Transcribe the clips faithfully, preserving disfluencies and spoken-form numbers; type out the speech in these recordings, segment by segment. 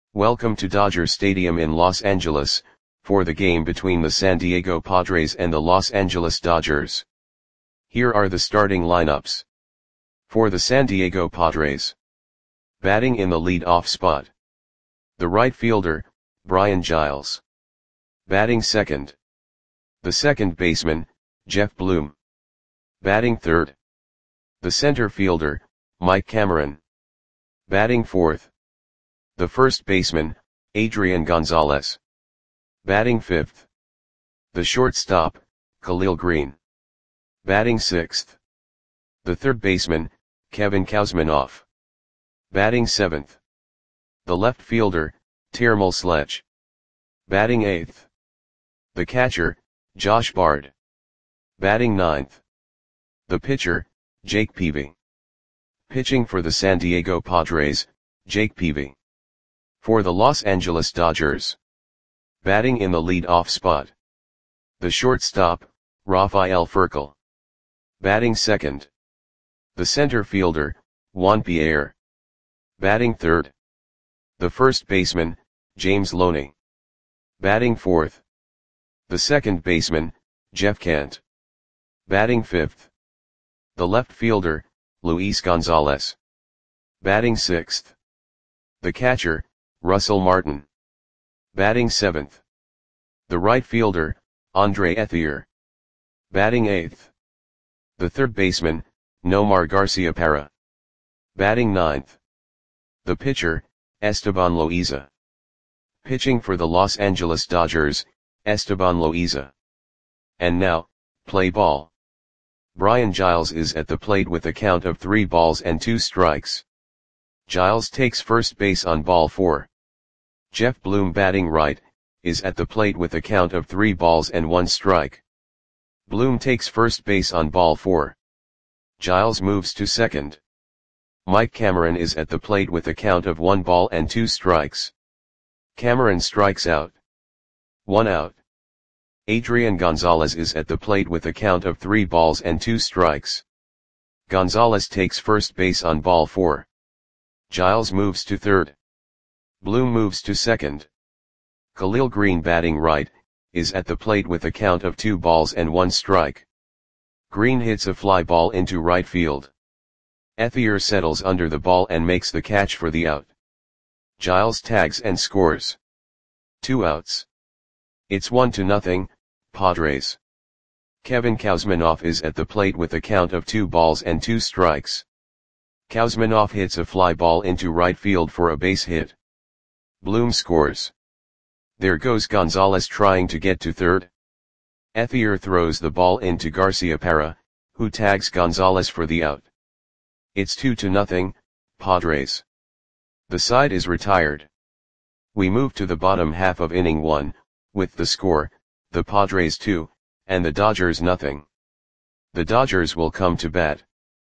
Welcome to Dodger Stadium in Los Angeles, for the game between the San Diego Padres and the Los Angeles Dodgers. Here are the starting lineups. For the San Diego Padres. Batting in the lead-off spot. The right fielder, Brian Giles. Batting second. The second baseman, Jeff Bloom. Batting third. The center fielder, Mike Cameron. Batting fourth. The first baseman, Adrian Gonzalez. Batting fifth. The shortstop, Khalil Greene. Batting sixth. The third baseman, Kevin Kouzmanoff. Batting seventh. The left fielder, Termel Sledge. Batting eighth. The catcher, Josh Bard. Batting ninth. The pitcher, Jake Peavy. Pitching for the San Diego Padres, Jake Peavy. For the Los Angeles Dodgers. Batting in the lead-off spot. The shortstop, Rafael Furcal. Batting second. The center fielder, Juan Pierre. Batting third. The first baseman, James Loney. Batting fourth. The second baseman, Jeff Kent. Batting fifth. The left fielder, Luis Gonzalez. Batting sixth. The catcher, Russell Martin. Batting seventh. The right fielder, Andre Ethier. Batting eighth. The third baseman, Nomar Garciaparra. Batting ninth. The pitcher, Esteban Loaiza. Pitching for the Los Angeles Dodgers, Esteban Loaiza. And now, play ball. Brian Giles is at the plate with a count of three balls and two strikes. Giles takes first base on ball four. Jeff Bloom, batting right, is at the plate with a count of three balls and one strike. Bloom takes first base on ball four. Giles moves to second. Mike Cameron is at the plate with a count of one ball and two strikes. Cameron strikes out. One out. Adrian Gonzalez is at the plate with a count of three balls and two strikes. Gonzalez takes first base on ball four. Giles moves to third. Bloom moves to second. Khalil Greene, batting right, is at the plate with a count of two balls and one strike. Greene hits a fly ball into right field. Ethier settles under the ball and makes the catch for the out. Giles tags and scores. Two outs. It's one to nothing, Padres. Kevin Kouzmanoff is at the plate with a count of two balls and two strikes. Kouzmanoff hits a fly ball into right field for a base hit. Bloom scores. There goes Gonzalez trying to get to third. Ethier throws the ball into Garciaparra, who tags Gonzalez for the out. It's two to nothing, Padres. The side is retired. We move to the bottom half of inning one, with the score, the Padres two, and the Dodgers nothing. The Dodgers will come to bat.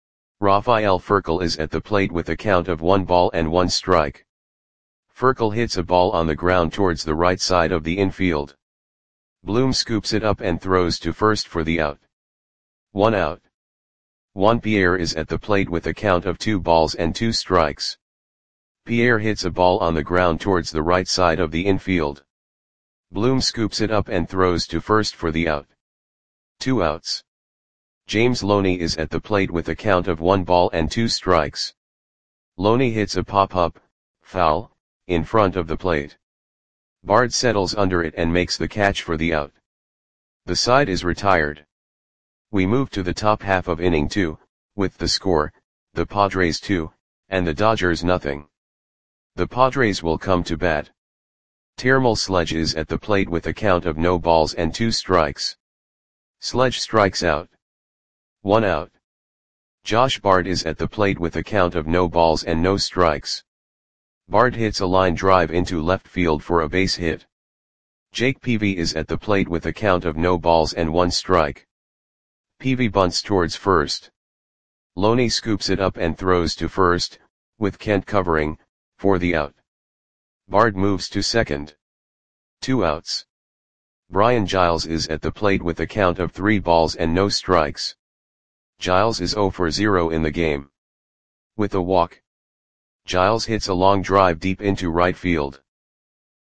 Rafael Furcal is at the plate with a count of one ball and one strike. Furcal hits a ball on the ground towards the right side of the infield. Bloom scoops it up and throws to first for the out. One out. Juan Pierre is at the plate with a count of two balls and two strikes. Pierre hits a ball on the ground towards the right side of the infield. Bloom scoops it up and throws to first for the out. Two outs. James Loney is at the plate with a count of one ball and two strikes. Loney hits a pop-up, foul, in front of the plate. Bard settles under it and makes the catch for the out. The side is retired. We move to the top half of inning two, with the score, the Padres two, and the Dodgers nothing. The Padres will come to bat. Termel Sledge is at the plate with a count of no balls and two strikes. Sledge strikes out. One out. Josh Bard is at the plate with a count of no balls and no strikes. Bard hits a line drive into left field for a base hit. Jake Peavy is at the plate with a count of no balls and one strike. Peavy bunts towards first. Loney scoops it up and throws to first, with Kent covering, for the out. Bard moves to second. Two outs. Brian Giles is at the plate with a count of three balls and no strikes. Giles is zero for zero in the game. With a walk, Giles hits a long drive deep into right field.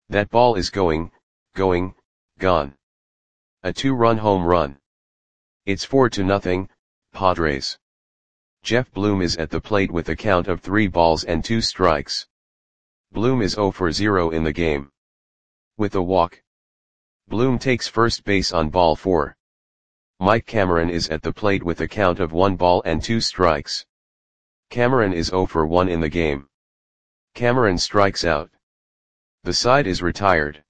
That ball is going, going, gone. A two-run home run. It's four to nothing, Padres. Jeff Bloom is at the plate with a count of three balls and two strikes. Bloom is zero for zero in the game. With a walk. Bloom takes first base on ball four. Mike Cameron is at the plate with a count of one ball and two strikes. Cameron is zero for one in the game. Cameron strikes out. The side is retired.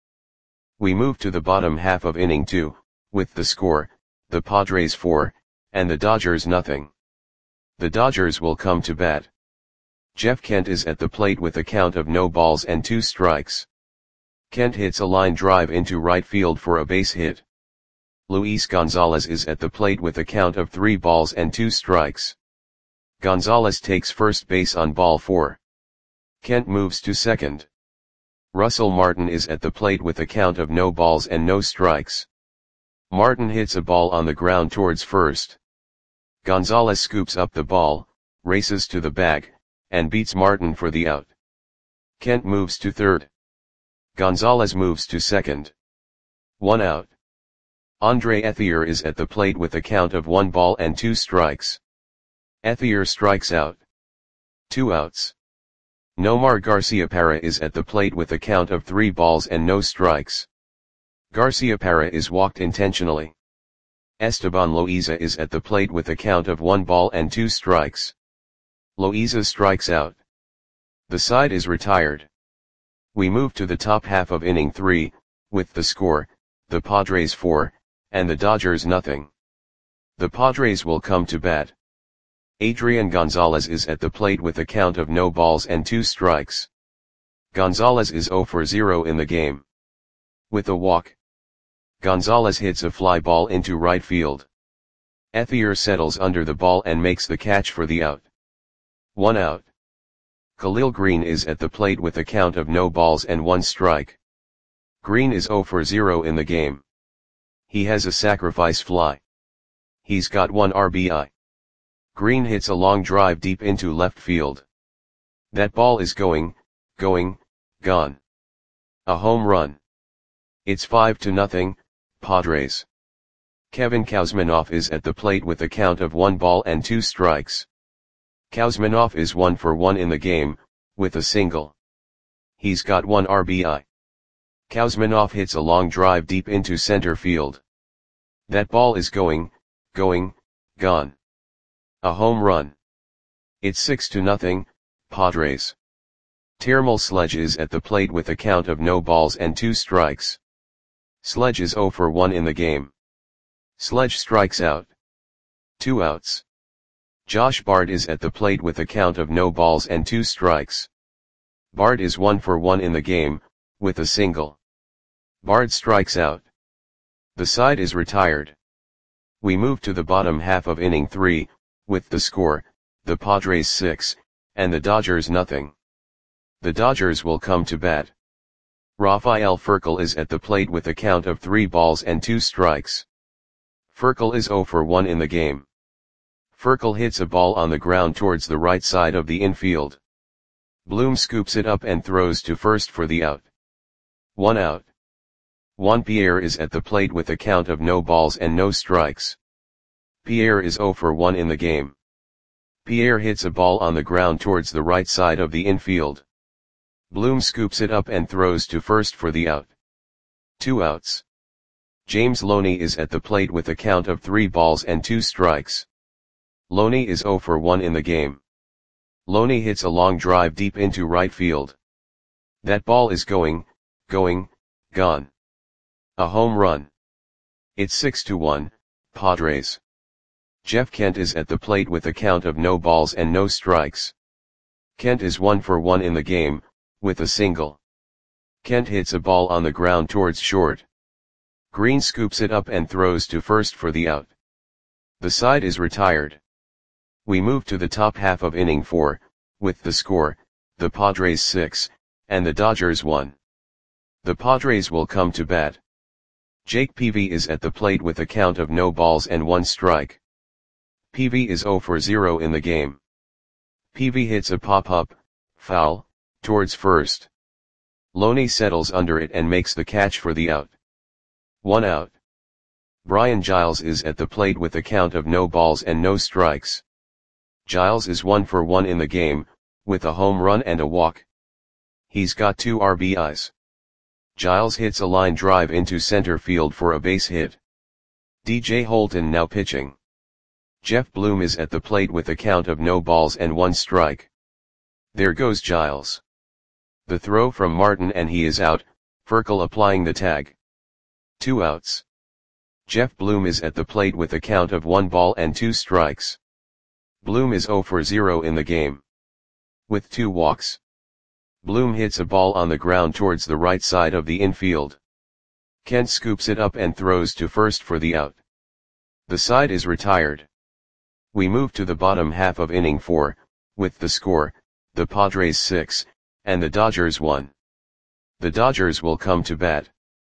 We move to the bottom half of inning two, with the score, the Padres four, and the Dodgers nothing. The Dodgers will come to bat. Jeff Kent is at the plate with a count of no balls and two strikes. Kent hits a line drive into right field for a base hit. Luis Gonzalez is at the plate with a count of three balls and two strikes. Gonzalez takes first base on ball four. Kent moves to second. Russell Martin is at the plate with a count of no balls and no strikes. Martin hits a ball on the ground towards first. Gonzalez scoops up the ball, races to the bag, and beats Martin for the out. Kent moves to third. Gonzalez moves to second. One out. Andre Ethier is at the plate with a count of one ball and two strikes. Ethier strikes out. Two outs. Nomar Garciaparra is at the plate with a count of three balls and no strikes. Garciaparra is walked intentionally. Esteban Loaiza is at the plate with a count of one ball and two strikes. Loaiza strikes out. The side is retired. We move to the top half of inning three, with the score, the Padres four, and the Dodgers nothing. The Padres will come to bat. Adrian Gonzalez is at the plate with a count of no balls and two strikes. Gonzalez is zero for zero in the game. With a walk. Gonzalez hits a fly ball into right field. Ethier settles under the ball and makes the catch for the out. One out. Khalil Green is at the plate with a count of no balls and one strike. Green is zero for zero in the game. He has a sacrifice fly. He's got one R B I. Green hits a long drive deep into left field. That ball is going, going, gone. A home run. It's five to nothing, Padres. Kevin Kouzmanoff is at the plate with a count of one ball and two strikes. Kouzmanoff is one for one in the game, with a single. He's got one R B I. Kouzmanoff hits a long drive deep into center field. That ball is going, going, gone. A home run. It's six to nothing, Padres. Termel Sledge is at the plate with a count of no balls and two strikes. Sledge is zero for one in the game. Sledge strikes out. Two outs. Josh Bard is at the plate with a count of no balls and two strikes. Bard is one for one in the game, with a single. Bard strikes out. The side is retired. We move to the bottom half of inning three, with the score, the Padres six, and the Dodgers nothing. The Dodgers will come to bat. Rafael Furcal is at the plate with a count of three balls and two strikes. Furcal is zero for one in the game. Furcal hits a ball on the ground towards the right side of the infield. Bloom scoops it up and throws to first for the out. One out. Juan Pierre is at the plate with a count of no balls and no strikes. Pierre is zero for one in the game. Pierre hits a ball on the ground towards the right side of the infield. Bloom scoops it up and throws to first for the out. Two outs. James Loney is at the plate with a count of three balls and two strikes. Loney is zero for one in the game. Loney hits a long drive deep into right field. That ball is going, going, gone. A home run. It's six to one, Padres. Jeff Kent is at the plate with a count of no balls and no strikes. Kent is one for one in the game, with a single. Kent hits a ball on the ground towards short. Green scoops it up and throws to first for the out. The side is retired. We move to the top half of inning four, with the score, the Padres six, and the Dodgers one. The Padres will come to bat. Jake Peavy is at the plate with a count of no balls and one strike. Peavy is zero for zero in the game. Peavy hits a pop-up, foul, towards first. Loney settles under it and makes the catch for the out. One out. Brian Giles is at the plate with a count of no balls and no strikes. Giles is one for one in the game, with a home run and a walk. He's got two R B Is. Giles hits a line drive into center field for a base hit. D J Holton now pitching. Jeff Bloom is at the plate with a count of no balls and one strike. There goes Giles. The throw from Martin and he is out, Furcal applying the tag. Two outs. Jeff Bloom is at the plate with a count of one ball and two strikes. Bloom is zero for zero in the game. With two walks. Bloom hits a ball on the ground towards the right side of the infield. Kent scoops it up and throws to first for the out. The side is retired. We move to the bottom half of inning four, with the score, the Padres six, and the Dodgers one. The Dodgers will come to bat.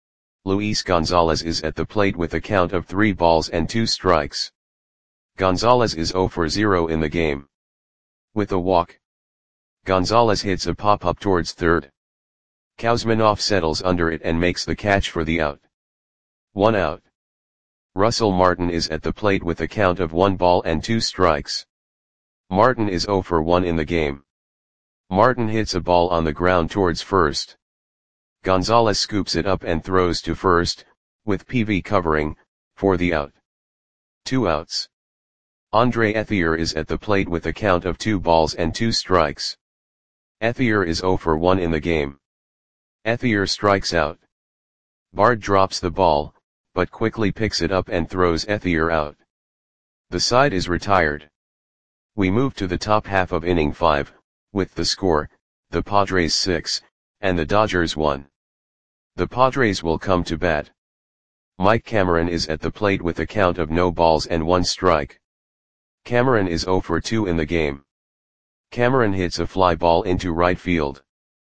Luis Gonzalez is at the plate with a count of three balls and two strikes. Gonzalez is zero for zero in the game. With a walk. Gonzalez hits a pop-up towards third. Kuzminoff settles under it and makes the catch for the out. One out. Russell Martin is at the plate with a count of one ball and two strikes. Martin is zero for one in the game. Martin hits a ball on the ground towards first. Gonzalez scoops it up and throws to first, with P V covering, for the out. Two outs. Andre Ethier is at the plate with a count of two balls and two strikes. Ethier is zero for one in the game. Ethier strikes out. Bard drops the ball, but quickly picks it up and throws Ethier out. The side is retired. We move to the top half of inning five, with the score, the Padres six, and the Dodgers one. The Padres will come to bat. Mike Cameron is at the plate with a count of no balls and one strike. Cameron is zero for two in the game. Cameron hits a fly ball into right field.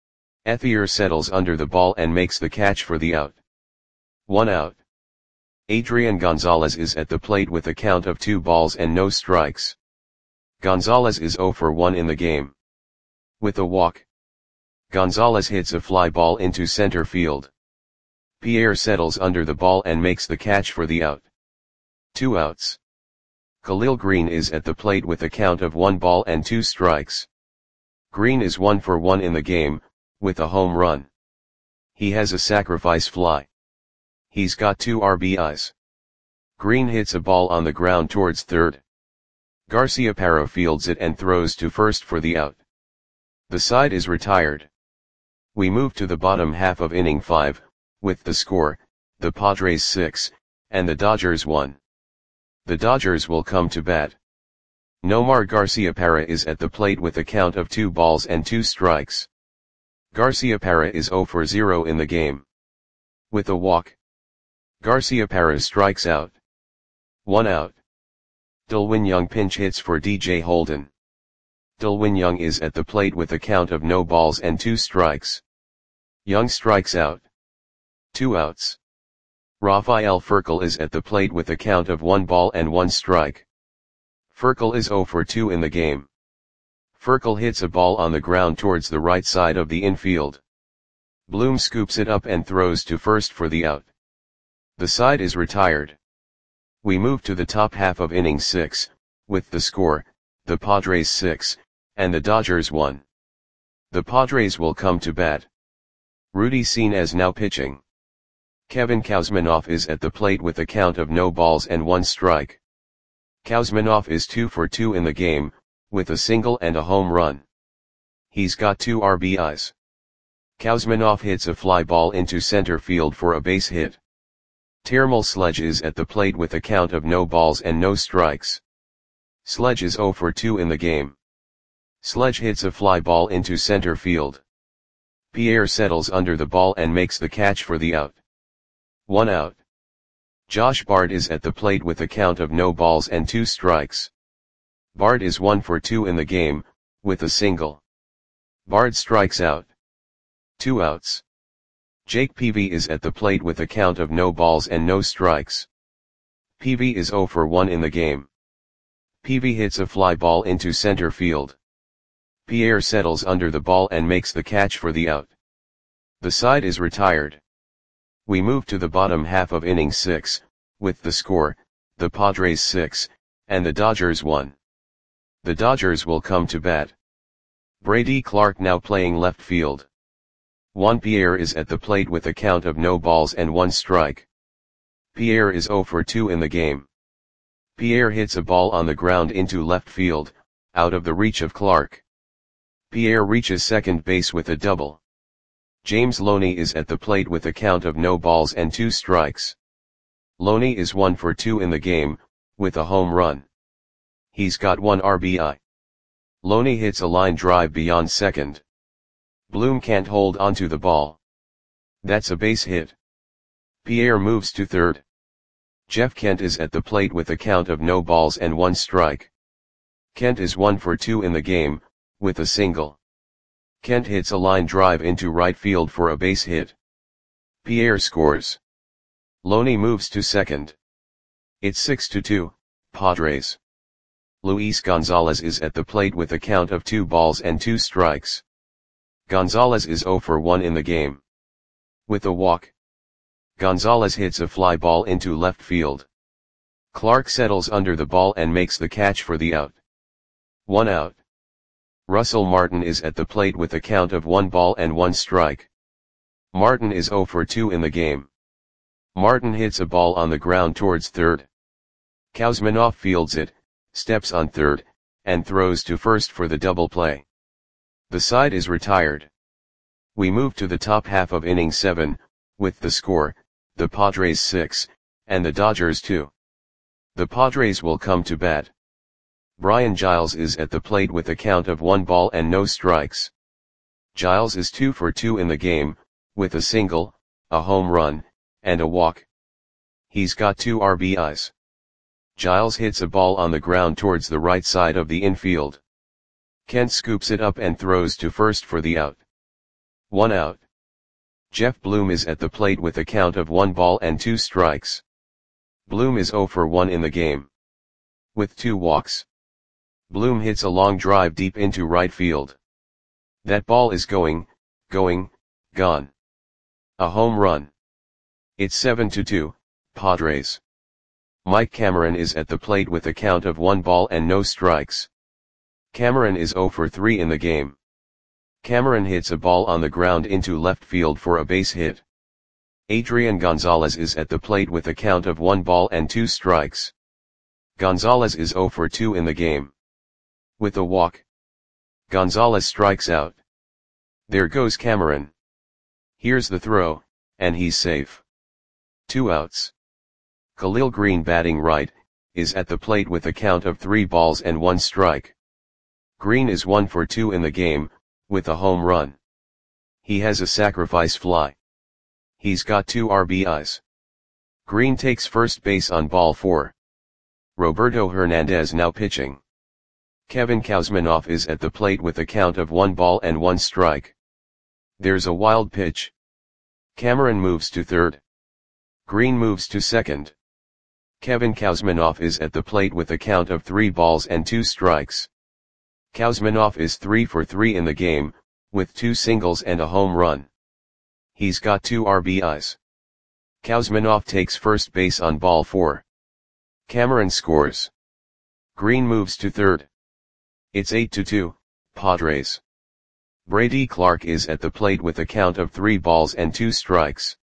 Ethier settles under the ball and makes the catch for the out. One out. Adrian Gonzalez is at the plate with a count of two balls and no strikes. Gonzalez is zero for one in the game. With a walk. Gonzalez hits a fly ball into center field. Pierre settles under the ball and makes the catch for the out. Two outs. Khalil Green is at the plate with a count of one ball and two strikes. Green is one for one in the game, with a home run. He has a sacrifice fly. He's got two R B Is. Green hits a ball on the ground towards third. Garciaparra fields it and throws to first for the out. The side is retired. We move to the bottom half of inning five, with the score, the Padres six, and the Dodgers one. The Dodgers will come to bat. Nomar Garciaparra is at the plate with a count of two balls and two strikes. Garciaparra is zero for zero in the game. With a walk. Garciaparra strikes out. One out. Delwin Young pinch hits for D J Holden. Delwin Young is at the plate with a count of no balls and two strikes. Young strikes out. Two outs. Rafael Furcal is at the plate with a count of one ball and one strike. Furcal is zero for two in the game. Furcal hits a ball on the ground towards the right side of the infield. Bloom scoops it up and throws to first for the out. The side is retired. We move to the top half of inning six, with the score, the Padres six, and the Dodgers one. The Padres will come to bat. Rudy Senes now pitching. Kevin Kuzminoff is at the plate with a count of no balls and one strike. Kuzminoff is two for two in the game, with a single and a home run. He's got two R B Is. Kuzminoff hits a fly ball into center field for a base hit. Termal Sledge is at the plate with a count of no balls and no strikes. Sledge is zero for two in the game. Sledge hits a fly ball into center field. Pierre settles under the ball and makes the catch for the out. One out. Josh Bard is at the plate with a count of no balls and two strikes. Bard is one for two in the game, with a single. Bard strikes out. Two outs. Jake Peavy is at the plate with a count of no balls and no strikes. Peavy is zero for one in the game. Peavy hits a fly ball into center field. Pierre settles under the ball and makes the catch for the out. The side is retired. We move to the bottom half of inning six, with the score, the Padres six, and the Dodgers one. The Dodgers will come to bat. Brady Clark now playing left field. Juan Pierre is at the plate with a count of no balls and one strike. Pierre is oh for two in the game. Pierre hits a ball on the ground into left field, out of the reach of Clark. Pierre reaches second base with a double. James Loney is at the plate with a count of no balls and two strikes. Loney is one for two in the game, with a home run. He's got one R B I. Loney hits a line drive beyond second. Bloom can't hold onto the ball. That's a base hit. Pierre moves to third. Jeff Kent is at the plate with a count of no balls and one strike. Kent is one for two in the game, with a single. Kent hits a line drive into right field for a base hit. Pierre scores. Loney moves to second. It's six to two, Padres. Luis Gonzalez is at the plate with a count of two balls and two strikes. Gonzalez is oh for one in the game. With a walk. Gonzalez hits a fly ball into left field. Clark settles under the ball and makes the catch for the out. One out. Russell Martin is at the plate with a count of one ball and one strike. Martin is oh for two in the game. Martin hits a ball on the ground towards third. Kuzminoff fields it, steps on third, and throws to first for the double play. The side is retired. We move to the top half of inning seven, with the score, the Padres six, and the Dodgers two. The Padres will come to bat. Brian Giles is at the plate with a count of one ball and no strikes. Giles is two for two in the game, with a single, a home run, and a walk. He's got two R B Is. Giles hits a ball on the ground towards the right side of the infield. Kent scoops it up and throws to first for the out. One out. Jeff Bloom is at the plate with a count of one ball and two strikes. Bloom is oh for one in the game. With two walks. Bloom hits a long drive deep into right field. That ball is going, going, gone. A home run. It's seven to two, Padres. Mike Cameron is at the plate with a count of one ball and no strikes. Cameron is oh for three in the game. Cameron hits a ball on the ground into left field for a base hit. Adrian Gonzalez is at the plate with a count of one ball and two strikes. Gonzalez is oh for two in the game. With a walk. Gonzalez strikes out. There goes Cameron. Here's the throw, and he's safe. Two outs. Khalil Green, batting right, is at the plate with a count of three balls and one strike. Green is one for two in the game, with a home run. He has a sacrifice fly. He's got two R B Is. Green takes first base on ball four. Roberto Hernandez now pitching. Kevin Kuzminoff is at the plate with a count of one ball and one strike. There's a wild pitch. Cameron moves to third. Green moves to second. Kevin Kuzminoff is at the plate with a count of three balls and two strikes. Kuzminoff is three for three in the game, with two singles and a home run. He's got two R B Is. Kuzminoff takes first base on ball four. Cameron scores. Green moves to third. It's eight to two, Padres. Brady Clark is at the plate with a count of three balls and two strikes.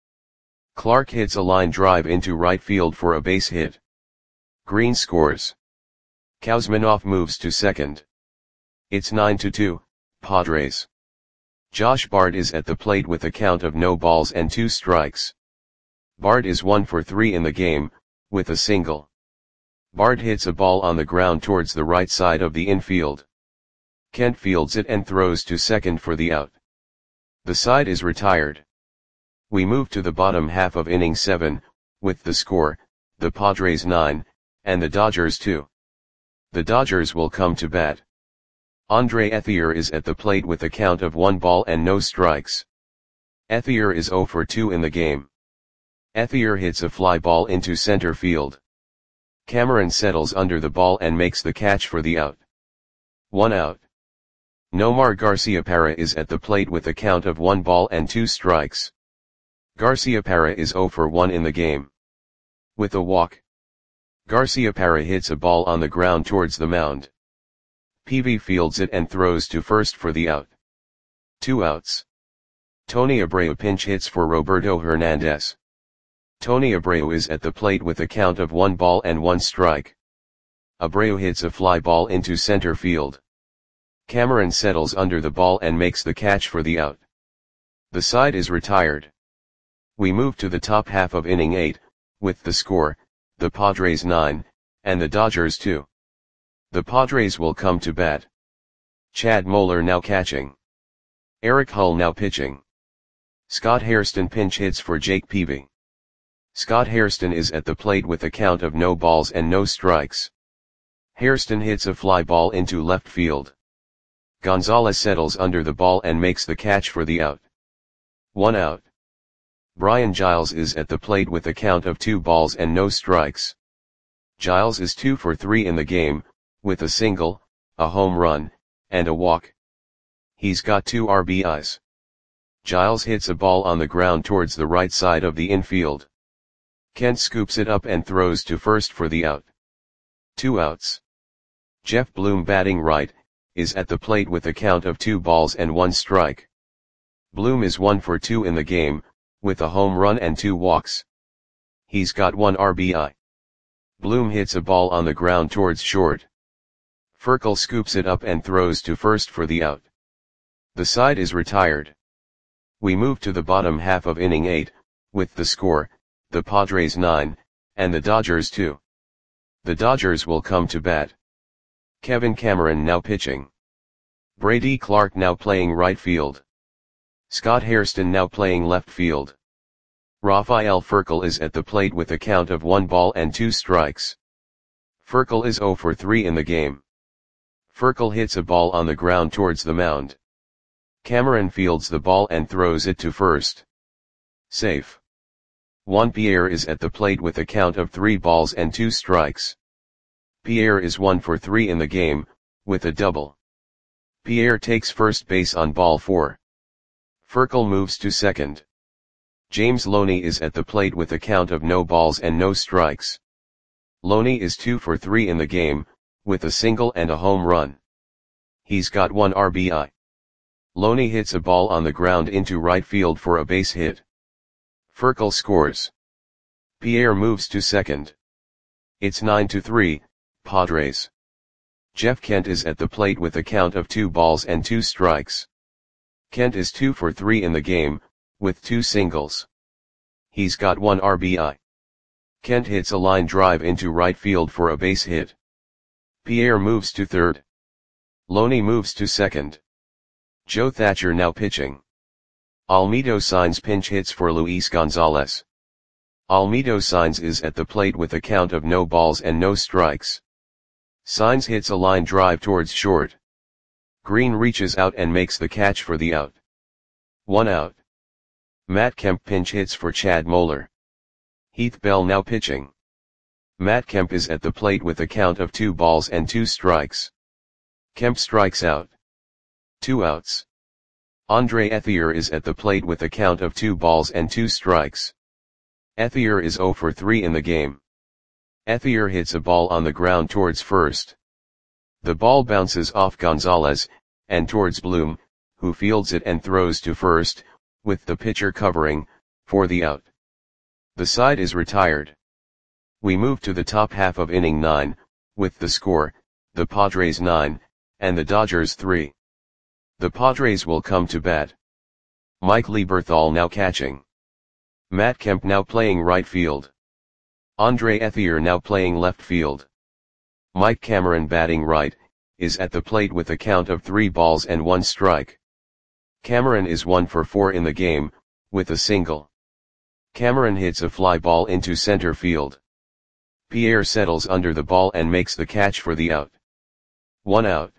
Clark hits a line drive into right field for a base hit. Green scores. Kuzminoff moves to second. It's nine to two, Padres. Josh Bard is at the plate with a count of no balls and two strikes. Bard is one for three in the game, with a single. Bard hits a ball on the ground towards the right side of the infield. Kent fields it and throws to second for the out. The side is retired. We move to the bottom half of inning seven, with the score, the Padres nine, and the Dodgers two. The Dodgers will come to bat. Andre Ethier is at the plate with a count of one ball and no strikes. Ethier is oh for two in the game. Ethier hits a fly ball into center field. Cameron settles under the ball and makes the catch for the out. One out. Nomar Garciaparra is at the plate with a count of one ball and two strikes. Garciaparra is zero for one in the game. With a walk, Garciaparra hits a ball on the ground towards the mound. Peavy fields it and throws to first for the out. Two outs. Tony Abreu pinch hits for Roberto Hernandez. Tony Abreu is at the plate with a count of one ball and one strike. Abreu hits a fly ball into center field. Cameron settles under the ball and makes the catch for the out. The side is retired. We move to the top half of inning eight, with the score, the Padres nine, and the Dodgers two. The Padres will come to bat. Chad Moeller now catching. Eric Hull now pitching. Scott Hairston pinch hits for Jake Peavy. Scott Hairston is at the plate with a count of no balls and no strikes. Hairston hits a fly ball into left field. Gonzalez settles under the ball and makes the catch for the out. One out. Brian Giles is at the plate with a count of two balls and no strikes. Giles is two for three in the game, with a single, a home run, and a walk. He's got two R B Is. Giles hits a ball on the ground towards the right side of the infield. Kent scoops it up and throws to first for the out. Two outs. Jeff Bloom batting right, is at the plate with a count of two balls and one strike. Bloom is one for two in the game, with a home run and two walks. He's got one R B I. Bloom hits a ball on the ground towards short. Furkel scoops it up and throws to first for the out. The side is retired. We move to the bottom half of inning eight, with the score, the Padres nine, and the Dodgers two. The Dodgers will come to bat. Kevin Cameron now pitching. Brady Clark now playing right field. Scott Hairston now playing left field. Rafael Furkel is at the plate with a count of one ball and two strikes. Furkel is zero for three in the game. Furkel hits a ball on the ground towards the mound. Cameron fields the ball and throws it to first. Safe. Juan Pierre is at the plate with a count of three balls and two strikes. Pierre is one for three in the game, with a double. Pierre takes first base on ball four. Furkel moves to second. James Loney is at the plate with a count of no balls and no strikes. Loney is two for three in the game, with a single and a home run. He's got one R B I. Loney hits a ball on the ground into right field for a base hit. Furkel scores. Pierre moves to second. It's nine to three, Padres. Jeff Kent is at the plate with a count of two balls and two strikes. Kent is two for three in the game, with two singles. He's got one R B I. Kent hits a line drive into right field for a base hit. Pierre moves to third. Loney moves to second. Joe Thatcher now pitching. Almedo Sainz pinch hits for Luis Gonzalez. Almedo Sainz is at the plate with a count of no balls and no strikes. Sainz hits a line drive towards short. Green reaches out and makes the catch for the out. One out. Matt Kemp pinch hits for Chad Moeller. Heath Bell now pitching. Matt Kemp is at the plate with a count of two balls and two strikes. Kemp strikes out. Two outs. Andre Ethier is at the plate with a count of two balls and two strikes. Ethier is zero for three in the game. Ethier hits a ball on the ground towards first. The ball bounces off Gonzalez, and towards Bloom, who fields it and throws to first, with the pitcher covering, for the out. The side is retired. We move to the top half of inning nine, with the score, the Padres nine, and the Dodgers three. The Padres will come to bat. Mike Lieberthal now catching. Matt Kemp now playing right field. Andre Ethier now playing left field. Mike Cameron batting right, is at the plate with a count of three balls and one strike. Cameron is one for four in the game, with a single. Cameron hits a fly ball into center field. Pierre settles under the ball and makes the catch for the out. One out.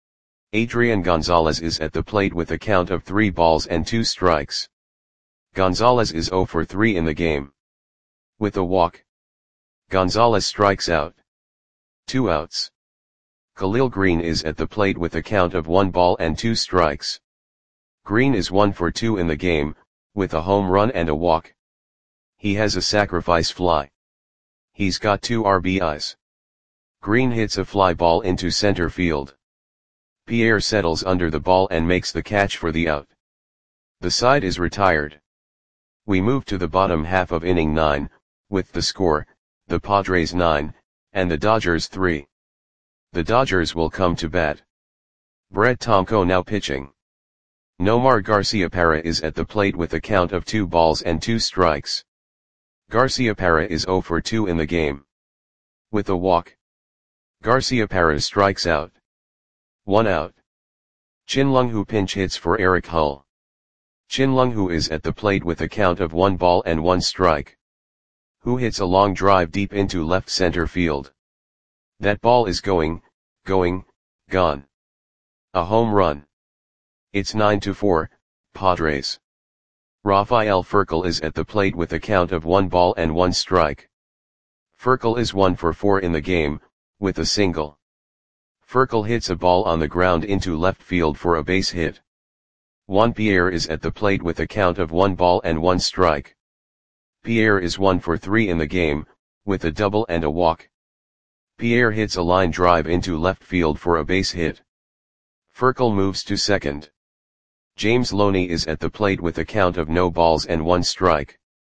Adrian Gonzalez is at the plate with a count of three balls and two strikes. Gonzalez is zero for three in the game. With a walk, Gonzalez strikes out. Two outs. Khalil Greene is at the plate with a count of one ball and two strikes. Greene is one for two in the game, with a home run and a walk. He has a sacrifice fly. He's got two R B Is. Greene hits a fly ball into center field. Pierre settles under the ball and makes the catch for the out. The side is retired. We move to the bottom half of inning nine, with the score, the Padres nine, and the Dodgers three. The Dodgers will come to bat. Brett Tomko now pitching. Nomar Garciaparra is at the plate with a count of two balls and two strikes. Garciaparra is zero for two in the game. With a walk. Garciaparra strikes out. One out. Chin Lung-Hu pinch hits for Eric Hull. Chin Lung-Hu is at the plate with a count of one ball and one strike. Hu hits a long drive deep into left center field. That ball is going, going, gone. A home run. It's nine to four, Padres. Rafael Furcal is at the plate with a count of one ball and one strike. Furcal is one for four in the game, with a single. Furcal hits a ball on the ground into left field for a base hit. Juan Pierre is at the plate with a count of one ball and one strike. Pierre is one for three in the game, with a double and a walk. Pierre hits a line drive into left field for a base hit. Furcal moves to second. James Loney is at the plate with a count of no balls and one strike.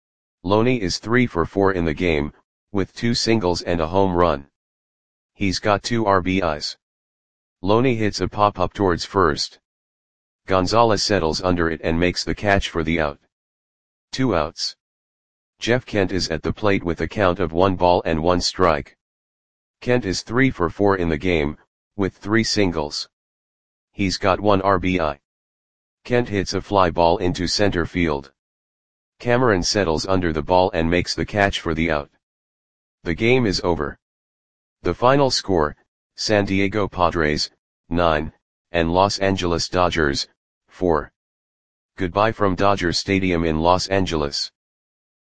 Loney is three for four in the game, with two singles and a home run. He's got two R B Is. Loney hits a pop-up towards first. Gonzalez settles under it and makes the catch for the out. Two outs. Jeff Kent is at the plate with a count of one ball and one strike. Kent is three for four in the game, with three singles. He's got one R B I. Kent hits a fly ball into center field. Cameron settles under the ball and makes the catch for the out. The game is over. The final score, San Diego Padres, nine, and Los Angeles Dodgers, four. Goodbye from Dodger Stadium in Los Angeles.